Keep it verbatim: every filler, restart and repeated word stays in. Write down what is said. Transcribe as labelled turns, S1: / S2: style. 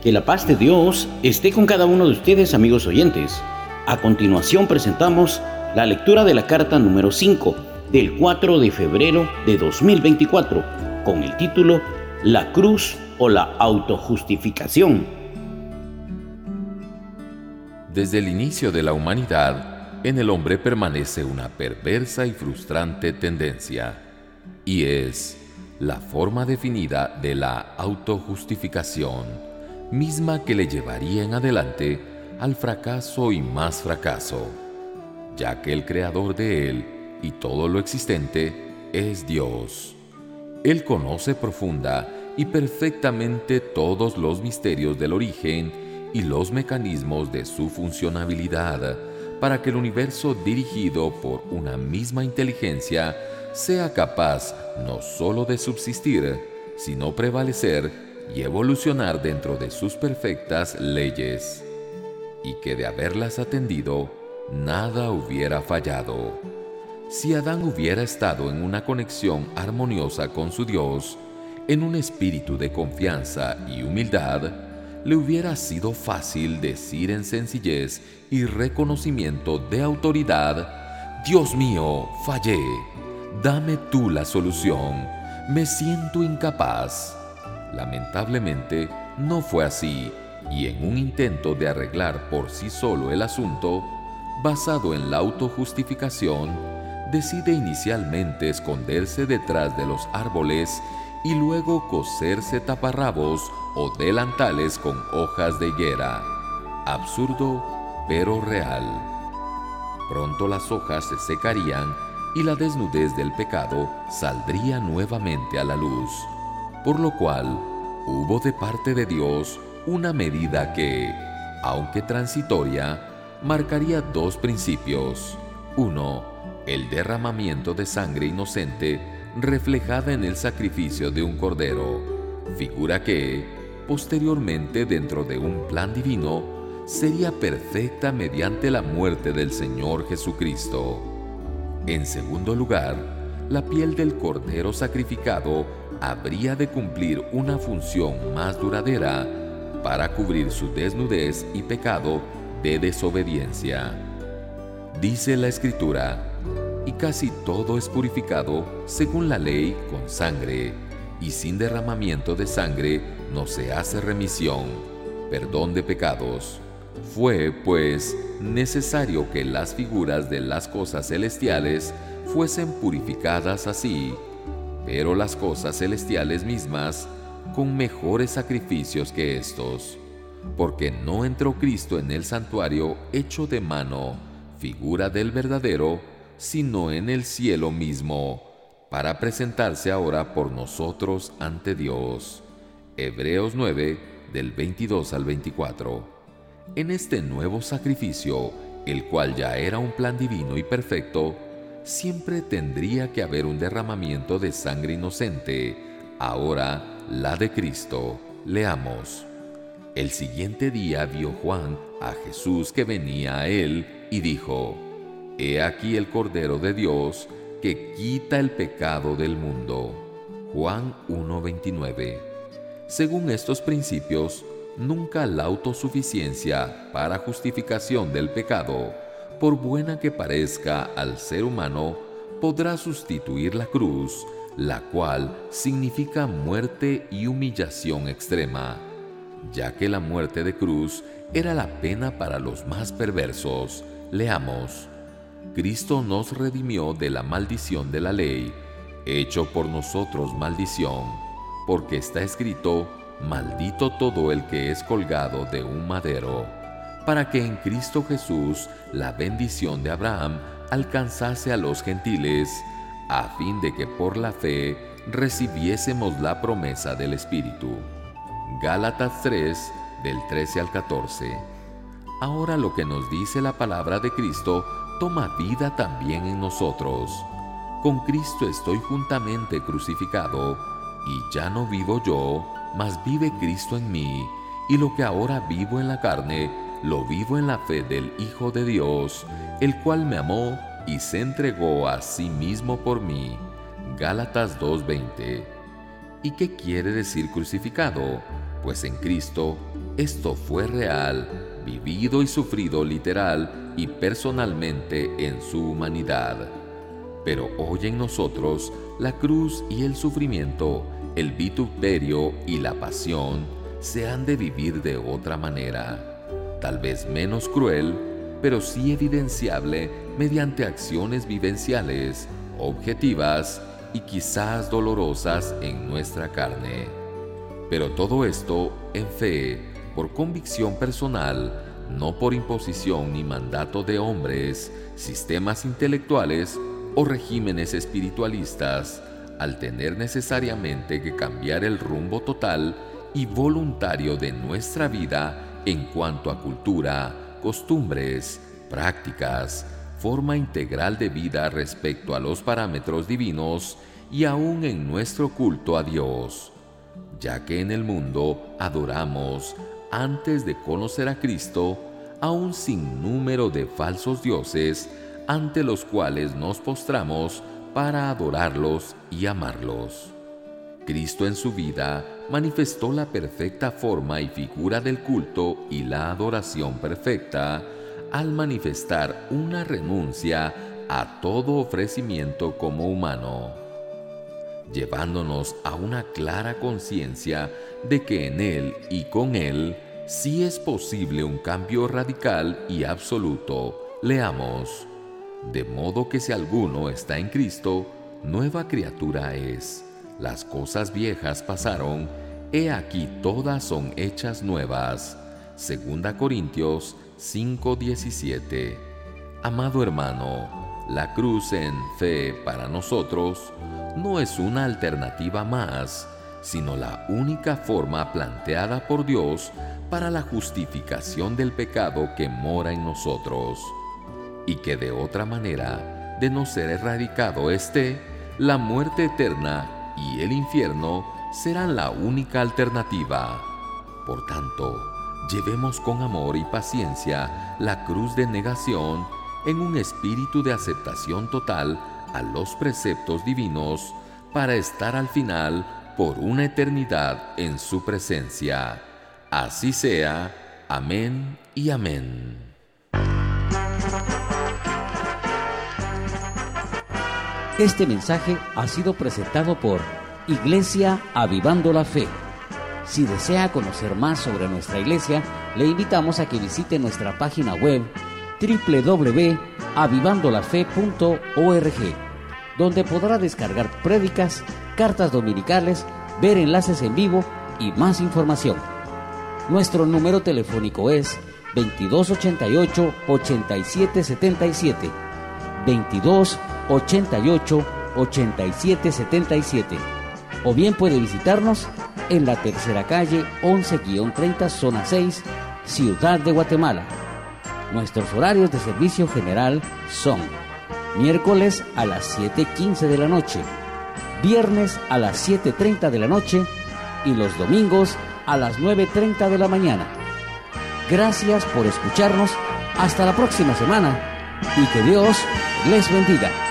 S1: Que la paz de Dios esté con cada uno de ustedes, amigos oyentes. A continuación presentamos la lectura de la carta número cinco del cuatro de febrero de dos mil veinticuatro con el título La cruz o la autojustificación.
S2: Desde el inicio de la humanidad, en el hombre permanece una perversa y frustrante tendencia, y es la forma definida de la autojustificación, misma que le llevaría en adelante al fracaso y más fracaso, ya que el creador de él y todo lo existente es Dios. Él conoce profunda y perfectamente todos los misterios del origen y los mecanismos de su funcionabilidad para que el universo dirigido por una misma inteligencia sea capaz no sólo de subsistir, sino prevalecer y evolucionar dentro de sus perfectas leyes, y que de haberlas atendido, nada hubiera fallado. Si Adán hubiera estado en una conexión armoniosa con su Dios, en un espíritu de confianza y humildad, le hubiera sido fácil decir en sencillez y reconocimiento de autoridad: Dios mío, fallé, dame tú la solución, me siento incapaz. Lamentablemente, no fue así, y en un intento de arreglar por sí solo el asunto, basado en la autojustificación, decide inicialmente esconderse detrás de los árboles y luego coserse taparrabos o delantales con hojas de higuera. Absurdo, pero real. Pronto las hojas se secarían y la desnudez del pecado saldría nuevamente a la luz, por lo cual hubo de parte de Dios una medida que, aunque transitoria, marcaría dos principios. Uno, el derramamiento de sangre inocente reflejada en el sacrificio de un cordero, figura que, posteriormente dentro de un plan divino, sería perfecta mediante la muerte del Señor Jesucristo. En segundo lugar, la piel del cordero sacrificado habría de cumplir una función más duradera para cubrir su desnudez y pecado de desobediencia. Dice la Escritura: y casi todo es purificado según la ley con sangre, y sin derramamiento de sangre no se hace remisión, perdón de pecados. Fue, pues, necesario que las figuras de las cosas celestiales fuesen purificadas así, pero las cosas celestiales mismas con mejores sacrificios que estos, porque no entró Cristo en el santuario hecho de mano, figura del verdadero, sino en el cielo mismo, para presentarse ahora por nosotros ante Dios. Hebreos nueve, del veintidós al veinticuatro. En este nuevo sacrificio, el cual ya era un plan divino y perfecto, siempre tendría que haber un derramamiento de sangre inocente, ahora la de Cristo. Leamos. El siguiente día vio Juan a Jesús que venía a él y dijo: He aquí el Cordero de Dios que quita el pecado del mundo. Juan uno veintinueve. Según estos principios, nunca la autosuficiencia para justificación del pecado, por buena que parezca al ser humano, podrá sustituir la cruz, la cual significa muerte y humillación extrema, ya que la muerte de cruz era la pena para los más perversos. Leamos. Cristo nos redimió de la maldición de la ley, hecho por nosotros maldición, porque está escrito: maldito todo el que es colgado de un madero, para que en Cristo Jesús la bendición de Abraham alcanzase a los gentiles, a fin de que por la fe recibiésemos la promesa del Espíritu. Gálatas tres, del trece al catorce. Ahora lo que nos dice la palabra de Cristo toma vida también en nosotros. Con Cristo estoy juntamente crucificado, y ya no vivo yo, mas vive Cristo en mí, y lo que ahora vivo en la carne, lo vivo en la fe del Hijo de Dios, el cual me amó y se entregó a sí mismo por mí. Gálatas dos veinte. ¿Y qué quiere decir crucificado? Pues en Cristo esto fue real, vivido y sufrido literal y personalmente en su humanidad. Pero hoy en nosotros, la cruz y el sufrimiento, el vituperio y la pasión se han de vivir de otra manera, tal vez menos cruel, pero sí evidenciable mediante acciones vivenciales, objetivas y quizás dolorosas en nuestra carne. Pero todo esto en fe, por convicción personal, no por imposición ni mandato de hombres, sistemas intelectuales o regímenes espiritualistas, al tener necesariamente que cambiar el rumbo total y voluntario de nuestra vida en cuanto a cultura, costumbres, prácticas, forma integral de vida respecto a los parámetros divinos y aún en nuestro culto a Dios, ya que en el mundo adoramos, antes de conocer a Cristo, a un sinnúmero de falsos dioses ante los cuales nos postramos para adorarlos y amarlos. Cristo en su vida manifestó la perfecta forma y figura del culto y la adoración perfecta al manifestar una renuncia a todo ofrecimiento como humano, llevándonos a una clara conciencia de que en Él y con Él sí es posible un cambio radical y absoluto. Leamos: de modo que si alguno está en Cristo, nueva criatura es. Las cosas viejas pasaron, he aquí todas son hechas nuevas. Segunda Corintios cinco diecisiete. Amado hermano, la cruz en fe para nosotros no es una alternativa más, sino la única forma planteada por Dios para la justificación del pecado que mora en nosotros, y que de otra manera, de no ser erradicado esté, la muerte eterna y el infierno serán la única alternativa. Por tanto, llevemos con amor y paciencia la cruz de negación en un espíritu de aceptación total a los preceptos divinos para estar al final por una eternidad en su presencia. Así sea. Amén y amén.
S1: Este mensaje ha sido presentado por Iglesia Avivando la Fe. Si desea conocer más sobre nuestra iglesia, le invitamos a que visite nuestra página web doble u doble u doble u punto avivando la fe punto org, donde podrá descargar prédicas, cartas dominicales, ver enlaces en vivo y más información. Nuestro número telefónico es veintidós ochenta y ocho, ochenta y siete setenta y siete, veintidós ochenta y ocho, ochenta y siete setenta y siete, o bien puede visitarnos en la tercera calle once treinta, zona seis, Ciudad de Guatemala. Nuestros horarios de servicio general son miércoles a las siete quince de la noche, viernes a las siete treinta de la noche y los domingos a las nueve treinta de la mañana. Gracias por escucharnos. Hasta la próxima semana y que Dios les bendiga.